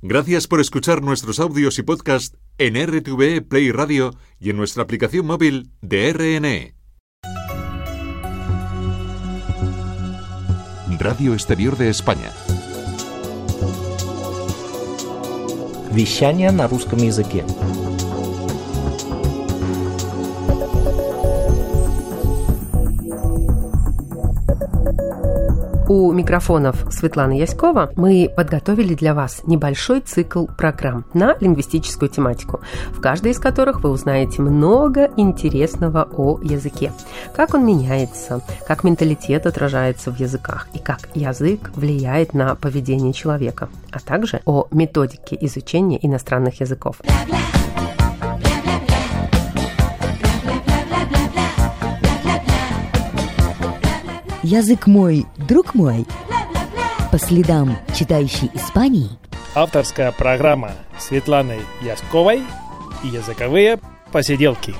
Gracias por escuchar nuestros audios y podcast en RTVE Play Radio y en nuestra aplicación móvil de RNE. Radio Exterior de España. Вещание на русском языке. У микрофонов Светлана Яськова мы подготовили для вас небольшой цикл программ на лингвистическую тематику, в каждой из которых вы узнаете много интересного о языке. Как он меняется, как менталитет отражается в языках и как язык влияет на поведение человека, а также о методике изучения иностранных языков. Язык мой, друг мой. По следам читающей Испании. Авторская программа Светланы Ясковой и языковые посиделки.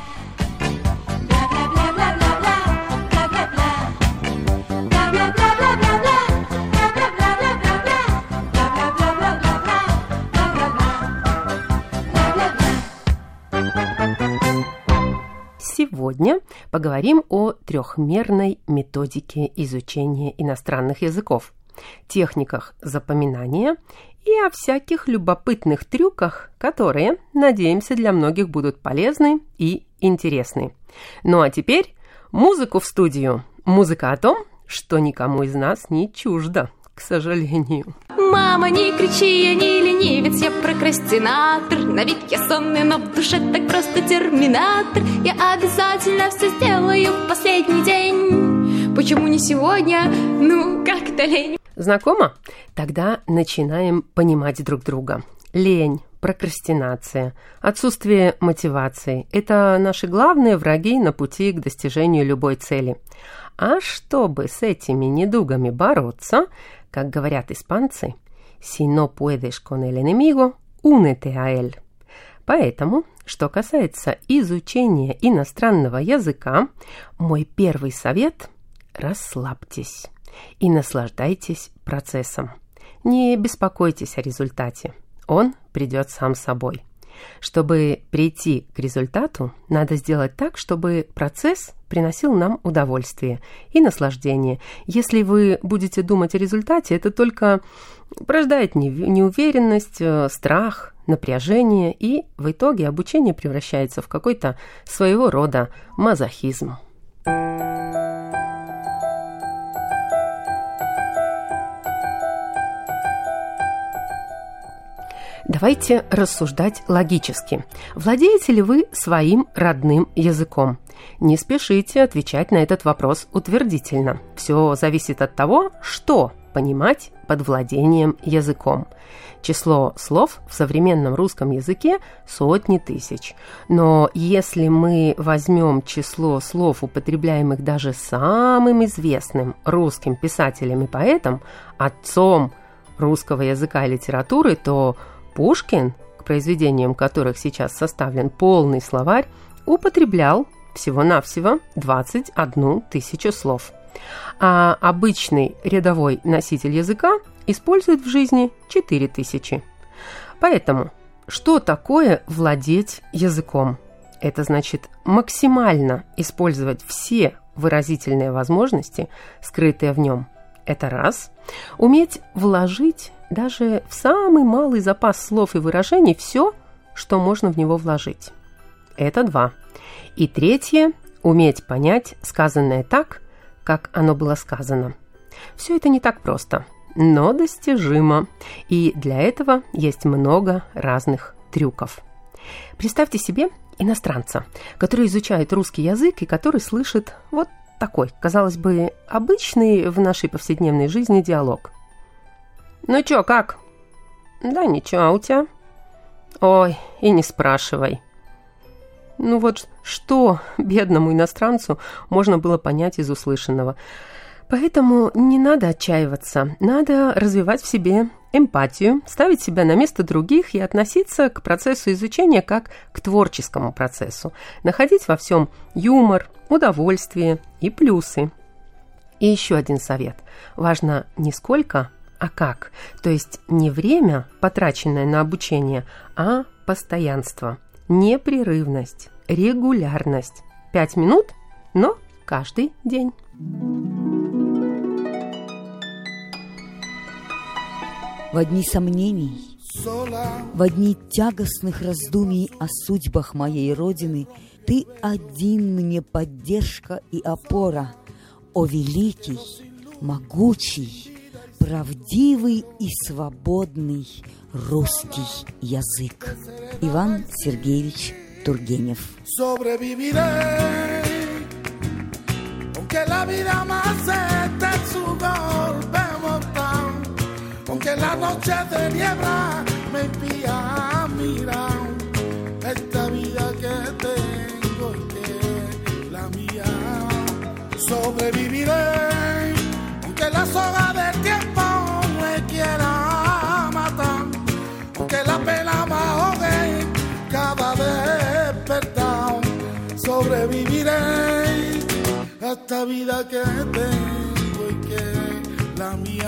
Сегодня поговорим о трехмерной методике изучения иностранных языков, техниках запоминания и о всяких любопытных трюках, которые, надеемся, для многих будут полезны и интересны. Ну а теперь музыку в студию. Музыка о том, что никому из нас не чуждо, к сожалению. Мама, не кричи, я не ленивец, я прокрастинатор. На вид я сонный, но в душе так просто терминатор. Я обязательно все сделаю в последний день. Почему не сегодня? Ну, как-то лень. Знакомо? Тогда начинаем понимать друг друга. Лень, прокрастинация, отсутствие мотивации – это наши главные враги на пути к достижению любой цели. А чтобы с этими недугами бороться, как говорят испанцы, «Si no puedes con el enemigo, únete a él». Поэтому, что касается изучения иностранного языка, мой первый совет – расслабьтесь и наслаждайтесь процессом. Не беспокойтесь о результате, он придет сам собой. Чтобы прийти к результату, надо сделать так, чтобы процесс приносил нам удовольствие и наслаждение. Если вы будете думать о результате, это только порождает неуверенность, страх, напряжение, и в итоге обучение превращается в какой-то своего рода мазохизм. Давайте рассуждать логически. Владеете ли вы своим родным языком? Не спешите отвечать на этот вопрос утвердительно. Все зависит от того, что понимать под владением языком. Число слов в современном русском языке сотни тысяч. Но если мы возьмем число слов, употребляемых даже самым известным русским писателем и поэтом, отцом русского языка и литературы, то Пушкин, к произведениям которых сейчас составлен полный словарь, употреблял всего-навсего 21 тысячу слов. А обычный рядовой носитель языка использует в жизни 4000. Поэтому, что такое владеть языком? Это значит максимально использовать все выразительные возможности, скрытые в нем. Это раз. Уметь вложить даже в самый малый запас слов и выражений все, что можно в него вложить. Это два. И третье – уметь понять сказанное так, как оно было сказано. Все это не так просто, но достижимо. И для этого есть много разных трюков. Представьте себе иностранца, который изучает русский язык и который слышит вот такой, казалось бы, обычный в нашей повседневной жизни диалог. «Ну чё, как?» «Да ничего, а у тебя?» «Ой, и не спрашивай». Ну вот что бедному иностранцу можно было понять из услышанного? Поэтому не надо отчаиваться, надо развивать в себе эмпатию, ставить себя на место других и относиться к процессу изучения как к творческому процессу, находить во всем юмор, удовольствие и плюсы. И еще один совет. Важно не сколько, а как. То есть не время, потраченное на обучение, а постоянство, непрерывность, регулярность. 5 минут, но каждый день. В дни сомнений, в дни тягостных раздумий о судьбах моей Родины ты один мне поддержка и опора, о великий, могучий, правдивый и свободный русский язык. Иван Сергеевич Тургенев. Aunque la noche de niebla me impida mirar esta vida que tengo y que es la mía. Sobreviviré aunque la soga del tiempo me quiera matar, aunque la pena me ahogue cada despertar. Sobreviviré a esta vida que tengo y que es la mía.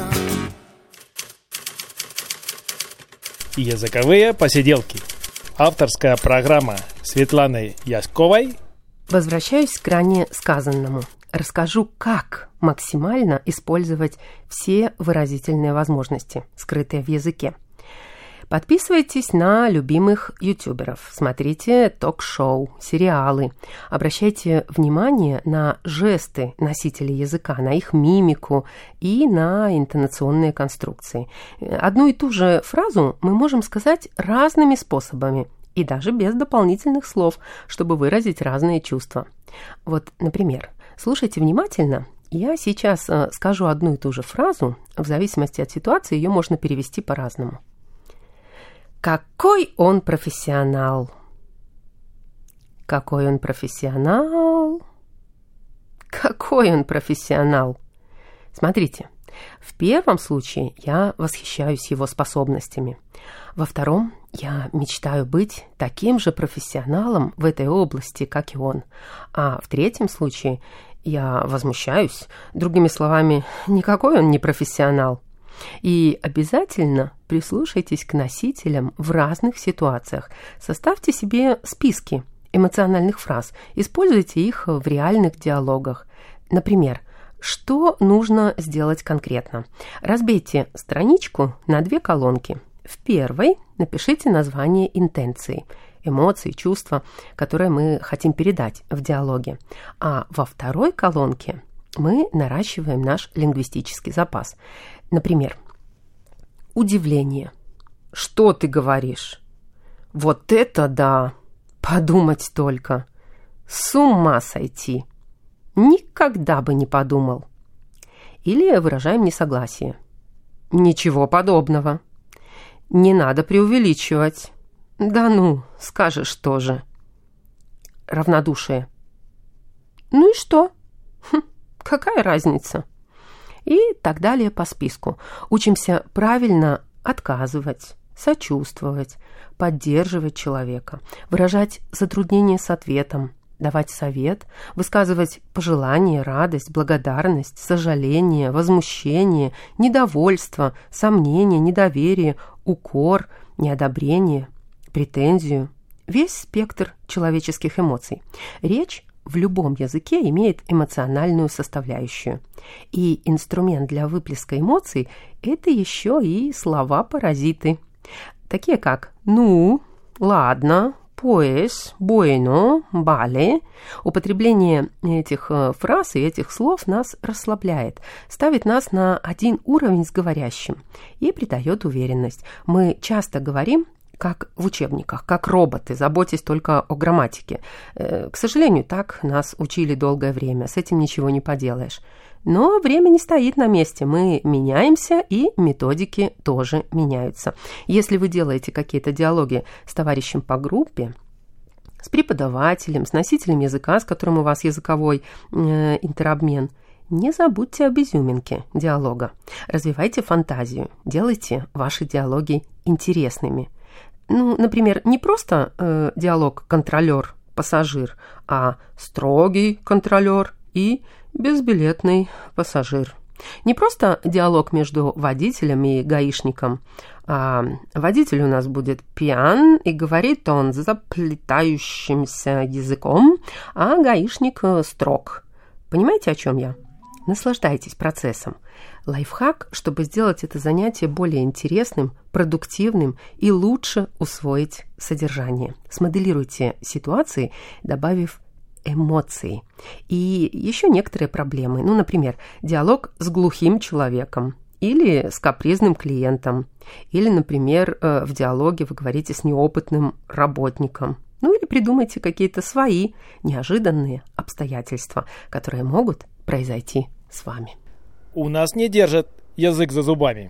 Языковые посиделки. Авторская программа Светланы Ясковой. Возвращаюсь к ранее сказанному. Расскажу, как максимально использовать все выразительные возможности, скрытые в языке. Подписывайтесь на любимых ютуберов, смотрите ток-шоу, сериалы, обращайте внимание на жесты носителей языка, на их мимику и на интонационные конструкции. Одну и ту же фразу мы можем сказать разными способами и даже без дополнительных слов, чтобы выразить разные чувства. Вот, например, слушайте внимательно. Я сейчас скажу одну и ту же фразу, в зависимости от ситуации ее можно перевести по-разному. Какой он профессионал! Какой он профессионал! Какой он профессионал! Смотрите, в первом случае я восхищаюсь его способностями. Во втором я мечтаю быть таким же профессионалом в этой области, как и он. А в третьем случае я возмущаюсь. Другими словами, никакой он не профессионал. И обязательно прислушайтесь к носителям в разных ситуациях. Составьте себе списки эмоциональных фраз, используйте их в реальных диалогах. Например, что нужно сделать конкретно? Разбейте страничку на 2 колонки. В первой напишите название интенции, эмоций, чувства, которые мы хотим передать в диалоге. А во второй колонке мы наращиваем наш лингвистический запас. Например, удивление. Что ты говоришь? Вот это да! Подумать только! С ума сойти! Никогда бы не подумал. Или выражаем несогласие. Ничего подобного. Не надо преувеличивать. Да ну, скажешь тоже. Равнодушие. Ну и что? Какая разница? И так далее по списку. Учимся правильно отказывать, сочувствовать, поддерживать человека, выражать затруднение с ответом, давать совет, высказывать пожелание, радость, благодарность, сожаление, возмущение, недовольство, сомнение, недоверие, укор, неодобрение, претензию. Весь спектр человеческих эмоций. Речь в любом языке имеет эмоциональную составляющую. И инструмент для выплеска эмоций – это еще и слова-паразиты. Такие как «ну», «ладно», «pues», «bueno», «vale». Употребление этих фраз и этих слов нас расслабляет, ставит нас на один уровень с говорящим и придает уверенность. Мы часто говорим как в учебниках, как роботы, заботясь только о грамматике. К сожалению, так нас учили долгое время, с этим ничего не поделаешь. Но время не стоит на месте, мы меняемся, и методики тоже меняются. Если вы делаете какие-то диалоги с товарищем по группе, с преподавателем, с носителем языка, с которым у вас языковой интеробмен, не забудьте об изюминке диалога. Развивайте фантазию, делайте ваши диалоги интересными. Ну, например, не просто диалог контролер-пассажир, а строгий контролер и безбилетный пассажир. Не просто диалог между водителем и гаишником, а водитель у нас будет пьян, и говорит он заплетающимся языком, а гаишник строг. Понимаете, о чем я? Наслаждайтесь процессом. Лайфхак, чтобы сделать это занятие более интересным, продуктивным и лучше усвоить содержание. Смоделируйте ситуации, добавив эмоции. И еще некоторые проблемы. Например, диалог с глухим человеком или с капризным клиентом. Или, например, в диалоге вы говорите с неопытным работником. Или придумайте какие-то свои неожиданные обстоятельства, которые могут произойти с вами. У нас не держат язык за зубами.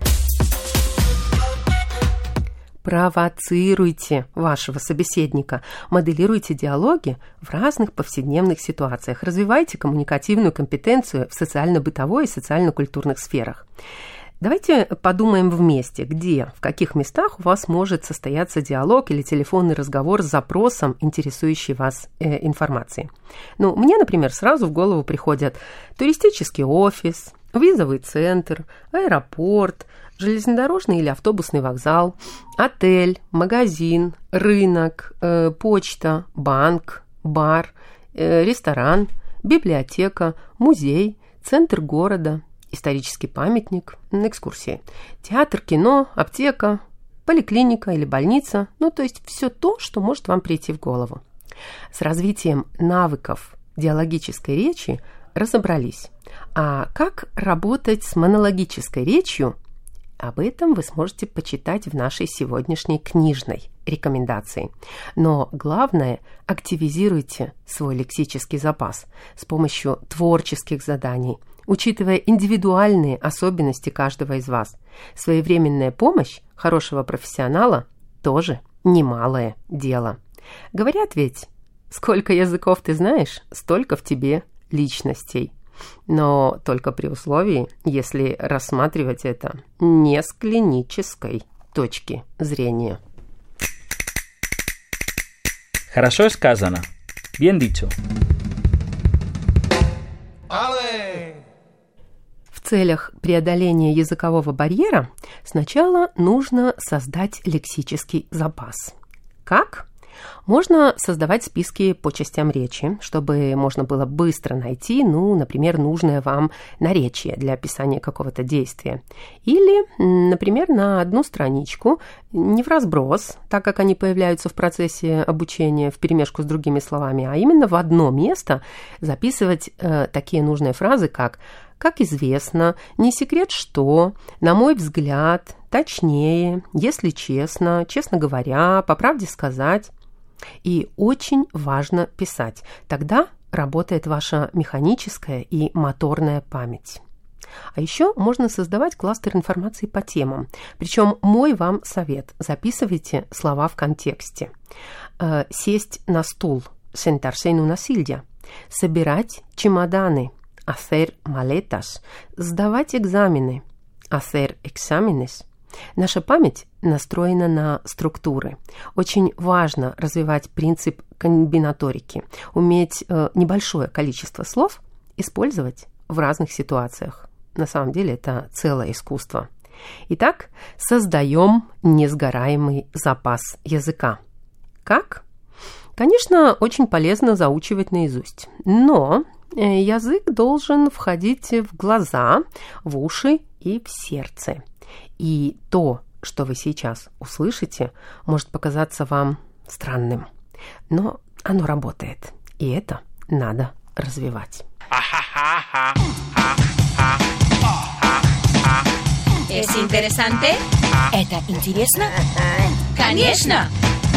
Провоцируйте вашего собеседника, моделируйте диалоги в разных повседневных ситуациях, развивайте коммуникативную компетенцию в социально-бытовой и социально-культурных сферах. Давайте подумаем вместе, где, в каких местах у вас может состояться диалог или телефонный разговор с запросом интересующей вас информации. Мне, например, сразу в голову приходят туристический офис, визовый центр, аэропорт, железнодорожный или автобусный вокзал, отель, магазин, рынок, почта, банк, бар, ресторан, библиотека, музей, центр города, исторический памятник, экскурсии, театр, кино, аптека, поликлиника или больница, то есть все то, что может вам прийти в голову. С развитием навыков диалогической речи разобрались. А как работать с монологической речью? Об этом вы сможете почитать в нашей сегодняшней книжной рекомендации. Но главное, активизируйте свой лексический запас с помощью творческих заданий, учитывая индивидуальные особенности каждого из вас. Своевременная помощь хорошего профессионала тоже немалое дело. Говорят ведь, сколько языков ты знаешь, столько в тебе личностей. Но только при условии, если рассматривать это не с клинической точки зрения. Хорошо сказано. Bien dicho. В целях преодоления языкового барьера сначала нужно создать лексический запас. Как? Можно создавать списки по частям речи, чтобы можно было быстро найти, например, нужное вам наречие для описания какого-то действия. Или, например, на одну страничку, не в разброс, так как они появляются в процессе обучения вперемешку с другими словами, а именно в одно место записывать такие нужные фразы, как известно, не секрет что, на мой взгляд, точнее, если честно, честно говоря, по правде сказать. И очень важно писать. Тогда работает ваша механическая и моторная память. А еще можно создавать кластер информации по темам. Причем мой вам совет. Записывайте слова в контексте. Сесть на стул, sentarse en una silla. Собирать чемоданы, hacer maletas. Сдавать экзамены, hacer exámenes. Наша память настроена на структуры. Очень важно развивать принцип комбинаторики, уметь небольшое количество слов использовать в разных ситуациях. На самом деле это целое искусство. Итак, создаем несгораемый запас языка. Как? Конечно, очень полезно заучивать наизусть, но язык должен входить в глаза, в уши и в сердце. И то, что вы сейчас услышите, может показаться вам странным, но оно работает, и это надо развивать. ¿Es interesante? Это интересно? Конечно!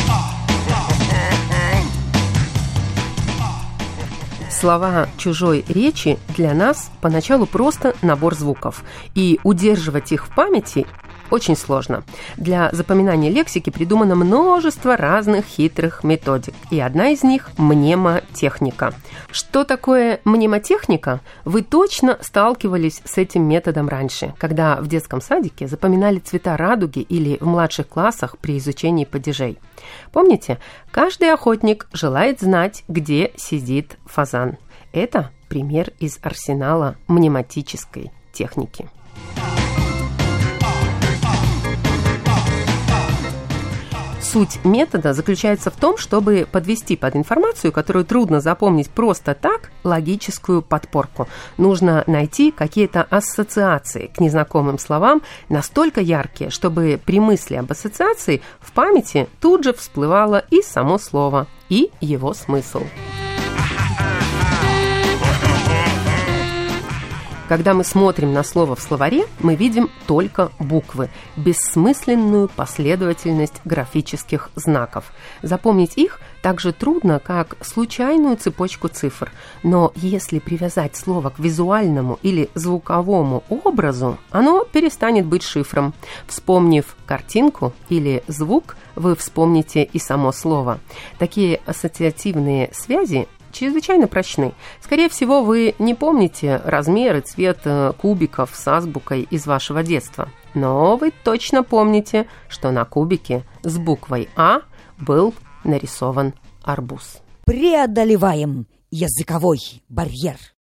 Слова чужой речи для нас поначалу просто набор звуков, и удерживать их в памяти очень сложно. Для запоминания лексики придумано множество разных хитрых методик, и одна из них – мнемотехника. Что такое мнемотехника? Вы точно сталкивались с этим методом раньше, когда в детском садике запоминали цвета радуги или в младших классах при изучении падежей. Помните, каждый охотник желает знать, где сидит фазан. Это пример из арсенала мнемотической техники. Суть метода заключается в том, чтобы подвести под информацию, которую трудно запомнить просто так, логическую подпорку. Нужно найти какие-то ассоциации к незнакомым словам настолько яркие, чтобы при мысли об ассоциации в памяти тут же всплывало и само слово, и его смысл. Когда мы смотрим на слово в словаре, мы видим только буквы, бессмысленную последовательность графических знаков. Запомнить их так же трудно, как случайную цепочку цифр. Но если привязать слово к визуальному или звуковому образу, оно перестанет быть шифром. Вспомнив картинку или звук, вы вспомните и само слово. Такие ассоциативные связи чрезвычайно прочны. Скорее всего, вы не помните размер и цвет кубиков с азбукой из вашего детства. Но вы точно помните, что на кубике с буквой «А» был нарисован арбуз. Преодолеваем языковой барьер.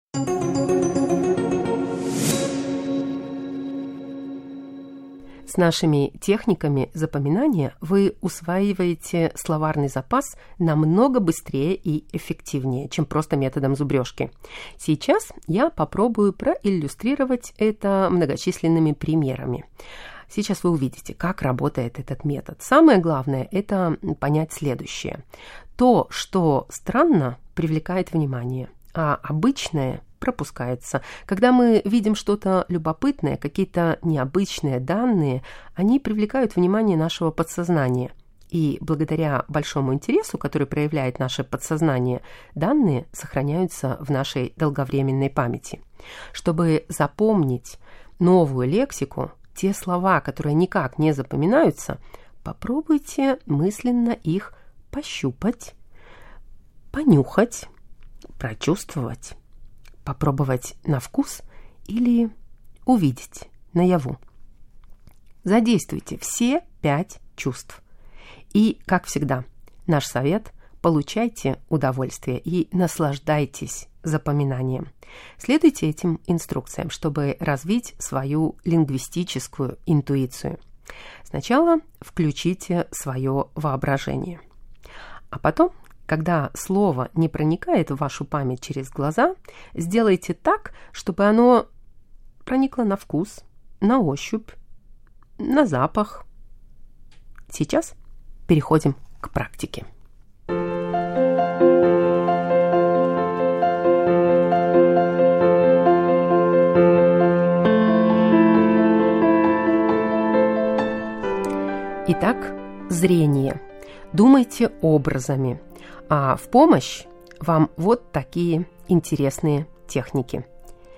С нашими техниками запоминания вы усваиваете словарный запас намного быстрее и эффективнее, чем просто методом зубрежки. Сейчас я попробую проиллюстрировать это многочисленными примерами. Сейчас вы увидите, как работает этот метод. Самое главное – это понять следующее. То, что странно, привлекает внимание, а обычное пропускается. Когда мы видим что-то любопытное, какие-то необычные данные, они привлекают внимание нашего подсознания. И благодаря большому интересу, который проявляет наше подсознание, данные сохраняются в нашей долговременной памяти. Чтобы запомнить новую лексику, те слова, которые никак не запоминаются, попробуйте мысленно их пощупать, понюхать, прочувствовать, попробовать на вкус или увидеть наяву. Задействуйте все 5 чувств. И, как всегда, наш совет – получайте удовольствие и наслаждайтесь запоминанием. Следуйте этим инструкциям, чтобы развить свою лингвистическую интуицию. Сначала включите свое воображение, а потом, когда слово не проникает в вашу память через глаза, сделайте так, чтобы оно проникло на вкус, на ощупь, на запах. Сейчас переходим к практике. Итак, зрение. Думайте образами. А в помощь вам вот такие интересные техники.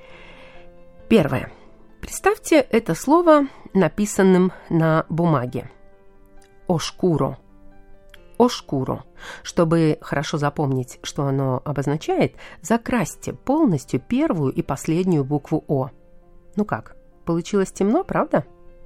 Первое. Представьте это слово написанным на бумаге. Ошкуро. Ошкуро. Чтобы хорошо запомнить, что оно обозначает, закрасьте полностью первую и последнюю букву О. Ну как, получилось темно, правда?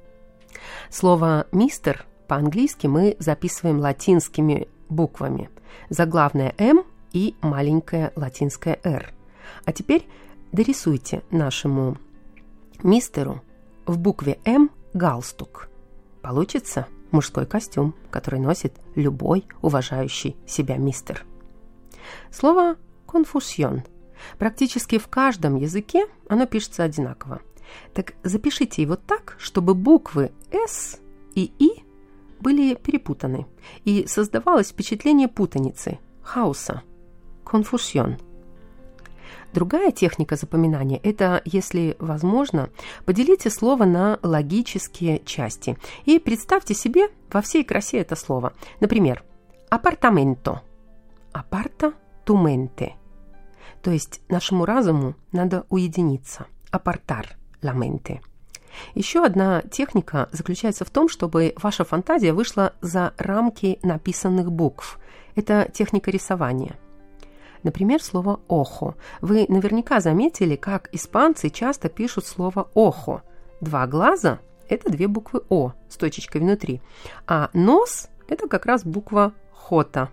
Слово «мистер» по-английски мы записываем латинскими буквами. Заглавная «М» и маленькая латинская «Р». А теперь дорисуйте нашему мистеру в букве «М» галстук. Получится мужской костюм, который носит любой уважающий себя мистер. Слово «конфусьон». Практически в каждом языке оно пишется одинаково. Так запишите его так, чтобы буквы «С» и «И» были перепутаны, и создавалось впечатление путаницы, хаоса, конфусьон. Другая техника запоминания – это, если возможно, поделите слово на логические части и представьте себе во всей красе это слово. Например, апартаменто, апартаменту. То есть нашему разуму надо уединиться, апартар ла менте. Еще одна техника заключается в том, чтобы ваша фантазия вышла за рамки написанных букв. Это техника рисования. Например, слово «охо». Вы наверняка заметили, как испанцы часто пишут слово «охо». 2 глаза – это 2 буквы «о» с точечкой внутри, а нос – это как раз буква «хота».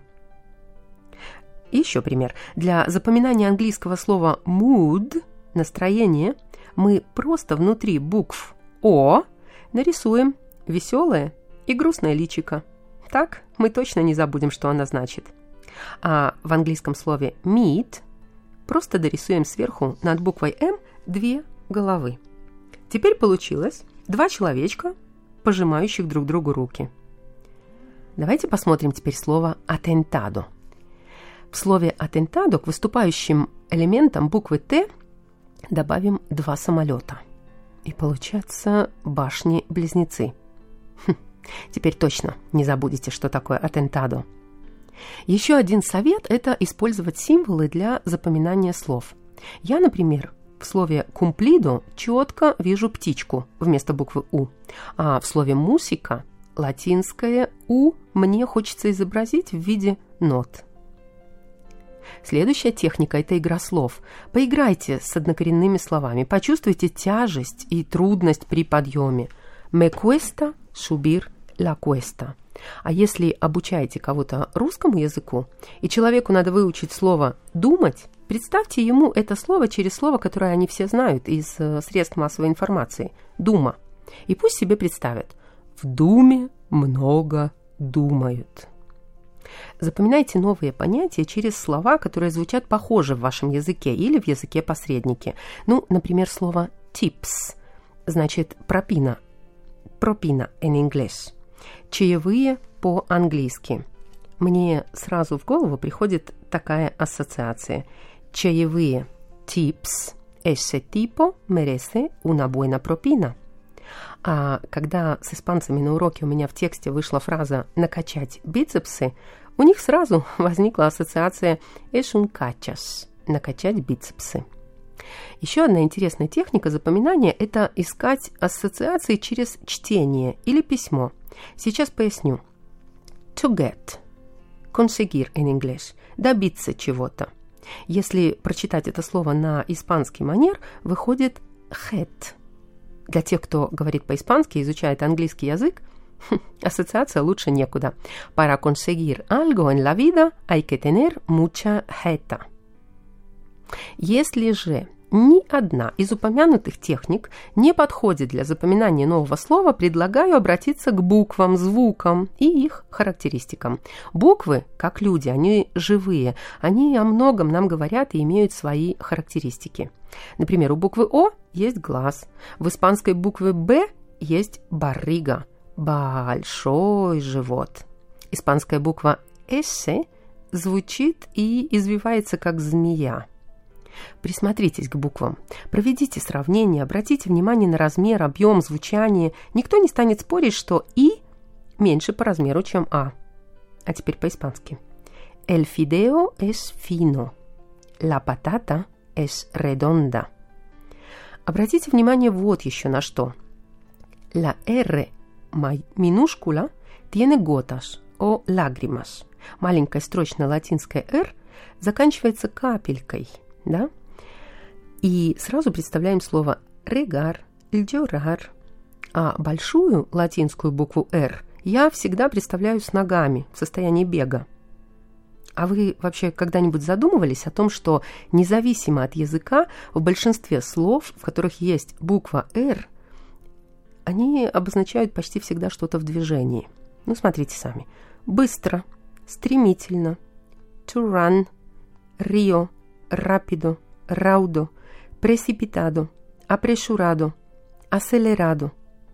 Еще пример. Для запоминания английского слова «mood» – настроение – Мы просто внутри букв «О» нарисуем веселое и грустное личико. Так мы точно не забудем, что она значит. А в английском слове meet просто дорисуем сверху над буквой «М» 2 головы. Теперь получилось 2 человечка, пожимающих друг другу руки. Давайте посмотрим теперь слово «atentado». В слове «atentado» к выступающим элементам буквы «Т» добавим 2 самолета. И получатся башни-близнецы. Теперь точно не забудете, что такое «atentado». Еще один совет – это использовать символы для запоминания слов. Я, например, в слове «cumplido» четко вижу птичку вместо буквы «у», а в слове «мусика» латинское «у» мне хочется изобразить в виде нот. Следующая техника – это игра слов. Поиграйте с однокоренными словами, почувствуйте тяжесть и трудность при подъеме. «Me cuesta subir la cuesta». А если обучаете кого-то русскому языку, и человеку надо выучить слово «думать», представьте ему это слово через слово, которое они все знают из средств массовой информации – «дума». И пусть себе представят – в думе много думают. Запоминайте новые понятия через слова, которые звучат похоже в вашем языке или в языке-посреднике. Ну, например, слово «tips» значит «пропина», «propina» in English. Чаевые по-английски. Мне сразу в голову приходит такая ассоциация. Чаевые tips, ese tipo merece una buena propina. А когда с испанцами на уроке у меня в тексте вышла фраза «накачать бицепсы», у них сразу возникла ассоциация «es un cachas» – «накачать бицепсы». Еще одна интересная техника запоминания – это искать ассоциации через чтение или письмо. Сейчас поясню. To get – conseguir in English – добиться чего-то. Если прочитать это слово на испанский манер, выходит «get». Для тех, кто говорит по-испански и изучает английский язык, ассоциация лучше некуда. Para conseguir algo en la vida hay que tener mucha jeta. Если же ни одна из упомянутых техник не подходит для запоминания нового слова, предлагаю обратиться к буквам, звукам и их характеристикам. Буквы, как люди, они живые, они о многом нам говорят и имеют свои характеристики. Например, у буквы «О» есть глаз, в испанской букве «Б» есть баррига, большой живот. Испанская буква «С» звучит и извивается как змея. Присмотритесь к буквам, проведите сравнение, обратите внимание на размер, объем, звучание. Никто не станет спорить, что «и» меньше по размеру, чем «а». А теперь по-испански. El fideo es fino, la patata es redonda. Обратите внимание вот еще на что. La R minúscula tiene gotas o lágrimas. Маленькая строчная латинская R заканчивается капелькой. Да? И сразу представляем слово regar, llorar. А большую латинскую букву R я всегда представляю с ногами в состоянии бега. А вы вообще когда-нибудь задумывались о том, что независимо от языка, в большинстве слов, в которых есть буква R, они обозначают почти всегда что-то в движении? Ну, смотрите сами. Быстро, стремительно, to run, rio, rápido, raudo, precipitado, apresurado, acelerado.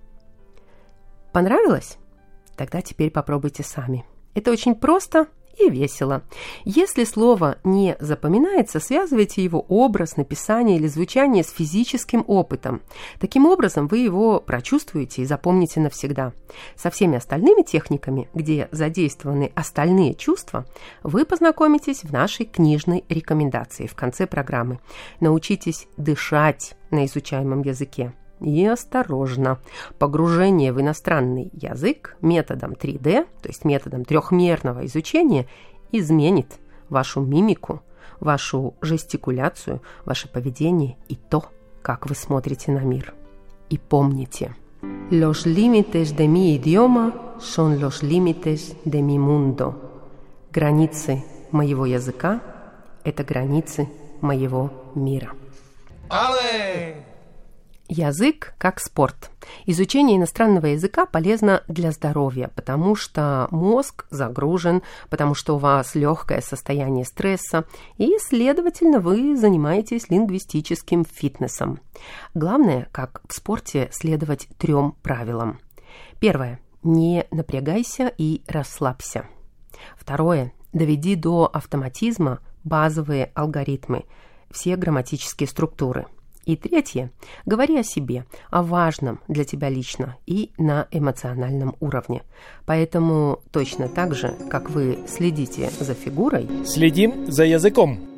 Понравилось? Тогда теперь попробуйте сами. Это очень просто и весело. Если слово не запоминается, связывайте его образ, написание или звучание с физическим опытом. Таким образом, вы его прочувствуете и запомните навсегда. Со всеми остальными техниками, где задействованы остальные чувства, вы познакомитесь в нашей книжной рекомендации в конце программы. Научитесь дышать на изучаемом языке. И осторожно, погружение в иностранный язык методом 3D, то есть методом трехмерного изучения, изменит вашу мимику, вашу жестикуляцию, ваше поведение и то, как вы смотрите на мир. И помните, los límites de mi idioma son los límites de mi mundo. Границы моего языка – это границы моего мира. Ale! Язык как спорт. Изучение иностранного языка полезно для здоровья, потому что мозг загружен, потому что у вас легкое состояние стресса, и, следовательно, вы занимаетесь лингвистическим фитнесом. Главное, как в спорте, следовать 3 правилам. Первое. Не напрягайся и расслабься. Второе. Доведи до автоматизма базовые алгоритмы, все грамматические структуры. И третье. Говори о себе, о важном для тебя лично и на эмоциональном уровне. Поэтому точно так же, как вы следите за фигурой, Следим за языком.